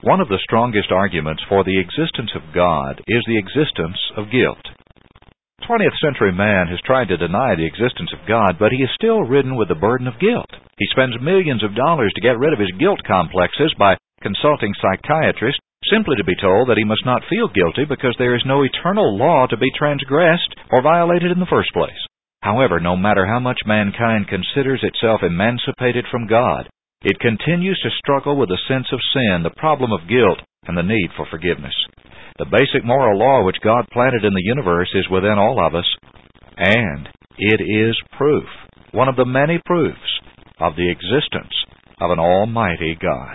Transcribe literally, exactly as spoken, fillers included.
One of the strongest arguments for the existence of God is the existence of guilt. twentieth century man has tried to deny the existence of God, but he is still ridden with the burden of guilt. He spends millions of dollars to get rid of his guilt complexes by consulting psychiatrists, simply to be told that he must not feel guilty because there is no eternal law to be transgressed or violated in the first place. However, no matter how much mankind considers itself emancipated from God, it continues to struggle with the sense of sin, the problem of guilt, and the need for forgiveness. The basic moral law which God planted in the universe is within all of us, and it is proof, one of the many proofs, of the existence of an almighty God.